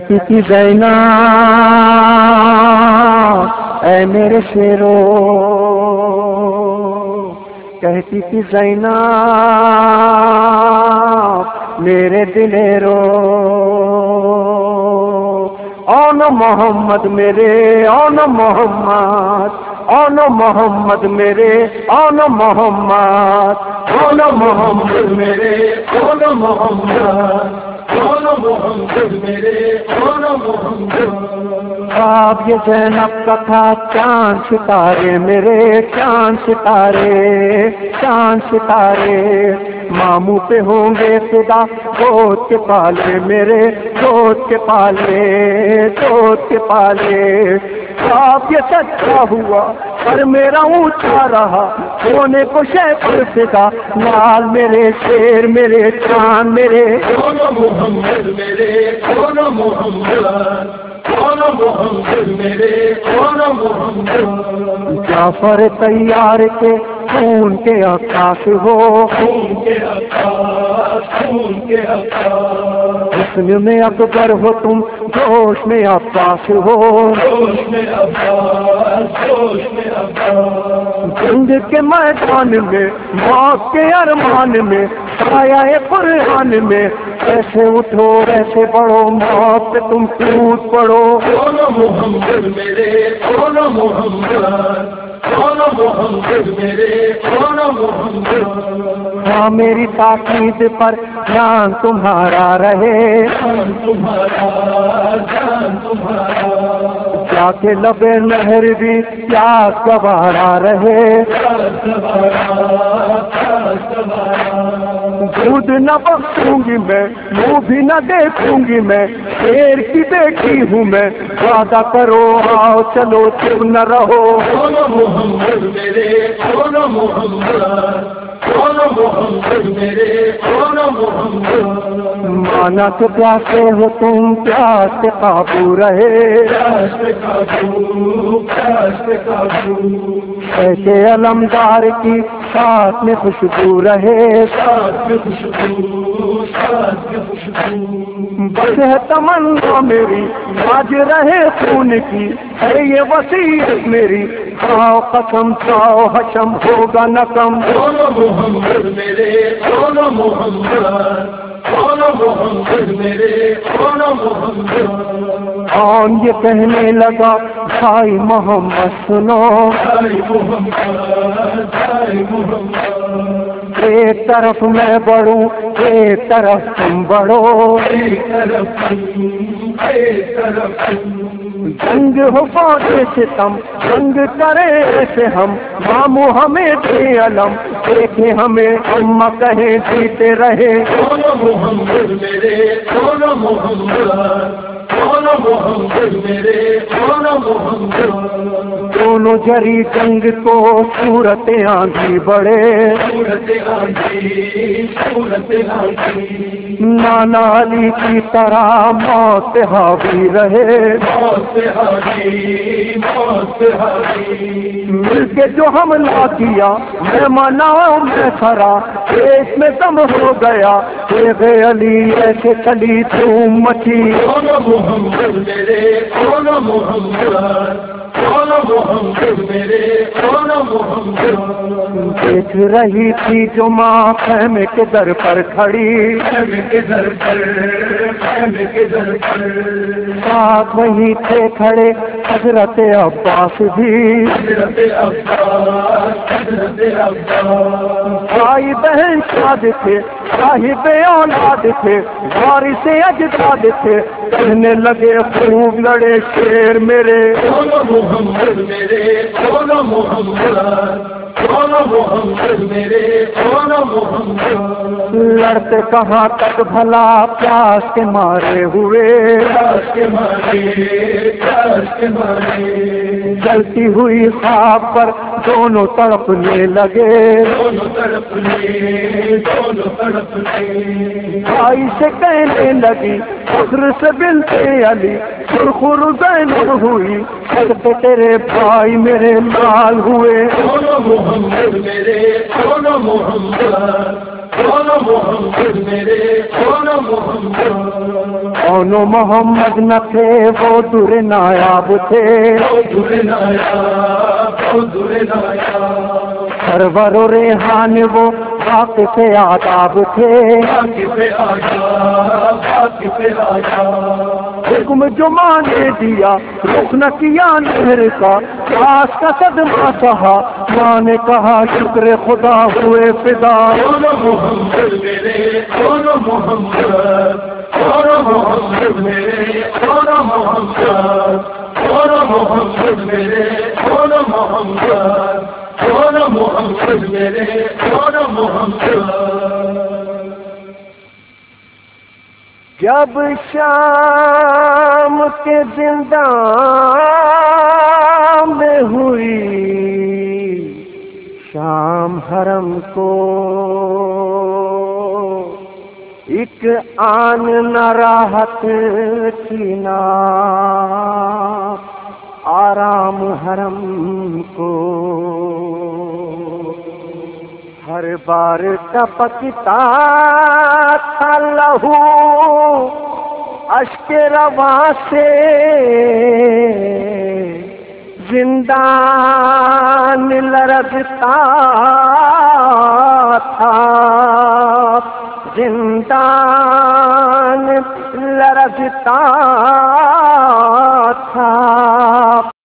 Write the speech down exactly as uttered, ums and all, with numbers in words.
کہتی تھی زینب اے میرے شیرو، کہتی تھی زینب میرے دلیرو، اون محمد میرے اون محمد، اون محمد میرے اون محمد، اون محمد میرے اون محمد، اون محمد میرے اون محمد۔ خواب یہ زینب کا تھا چاند ستارے میرے، چاند ستارے، چاند ستارے، ماموں پہ ہوں گے فدا گود کے پالے میرے، گود کے پالے، گود کے پالے۔ خواب یہ سچا ہوا پر میرا اونچا رہا، سونے کو شے پر فدا، لال میرے شیر میرے چاند میرے، محمد میرے محمد، محمد میرے محمد۔ جعفر تیار کے خون کے عکاس ہو، خون کے عکاس، خون کے عکاس، حسن میں اکبر ہو تم، جوش میں عباس ہو، جوش میں عباس، جوش میں عباس۔ جنگ کے میدان میں، موت کے ارمان میں، سایہ قرآن میں، ایسے اٹھو ایسے بڑھو، موت پہ تم ٹوٹ پڑو، محمد میرے محمد، محمد میرے محمد۔ ہاں میری تاکید پر جان تمہارا رہے، جان تمہارا، جان تمہارا، کیا کہ لبے نہر بھی پیاس گوارا رہے، دودھ نہ بخشوں گی میں، منہ بھی نہ دیکھوں گی میں، شیر کی بیٹی ہوں میں، وعدہ کرو آؤ چلو چپ نہ رہو، محمد میرے محمد، محمد میرے محمد۔ مانا تو پیاسے ہو تم، پیاس پہ قابو رہے، پیاس پہ قابو، پیاس پہ قابو، ایسے علمدار کی ساتھ میں خوشبو رہے، ساتھ میں خوشبو، ساتھ میں خوشبو، بس ہے تمنا میری آج رہے خون کی، ہے یہ وصیت میری، کھاؤ قسم کھاؤ حشم ہوگا نہ کم، محمد میرے محمد، محمد میرے محمد۔ اور یہ کہنے لگا بھائی محمد سنو، بھائی محمد، بھائی محمد، ایک طرف میں بڑھوں ایک طرف تم بڑھو، ایک طرف تم، ایک طرف تم، جنگ ہو فوجے ستم، جنگ کرے ایسے ہم، ماموں ہمیں دے علم، دیکھیں ہمیں اماں کہیں جیتے رہے، محمد میرے محمد، محمد میرے محمد۔ دونوں جری جنگ کو صورت آندھی بڑھے، صورت آندھی، صورت آندھی، نانا علی کی طرح موت پہ حاوی رہے، موت پہ حاوی، موت پہ حاوی، مل کے جو حملہ کیا میں مناؤں میں کھرا، ایک میں دم ہو گیا ایک علی ایسے چلی دھوم مچی، محمد میرے محمد، محمد میرے محمد۔ دیکھ رہی تھی جو ماں خیمے کے در پر کھڑی، خیمے کے در پر، خیمے کے در پر، ساتھ وہی تھے کھڑے حضرت عباس بھی، حضرت عباس، حضرت عباس، بھائی بہن شاد تھے، صاحب اولاد تھے، وارث اجداد تھے، کہنے لگے خوب لڑے شیر میرے، محمد میرے محمد، محمد میرے محمد۔ لڑتے کہاں تک بھلا پیاس کے مارے ہوئے، پیاس کے مارے، پیاس کے مارے، جلتی ہوئی خواب پر دونوں تڑپنے لگے، دونوں تڑپنے، دونوں تڑپنے، بھائی سے کہنے لگی فخر سے بنتے علی، سرخر زینب ہوئی، کرتے تیرے بھائی میرے لال ہوئے، محمد میرے محمد، کون محمد میرے کون محمد کون محمد نہ تھے وہ در نایاب تھے وہ در نایاب وہ در نایاب سرور و ریحان وہ واقف آداب تھے واقف آداب واقف آداب حکم جو مانے دیا رخ نہ کیا نہر کا آس کا صدمہ سہا ماں نے کہا شکر خدا ہوئے فدا کون محمد میرے کون محمد کون محمد میرے کون محمد کون محمد میرے کون محمد کون محمد میرے کون محمد جب شام کے زندان میں ہوئی شام حرم کو ایک آن نہ راحت کی نا آرام حرم کو ہر بار ٹپکتا تھا لہو اشک رواں سے زندان لرزتا تھا زندان لرزتا تھا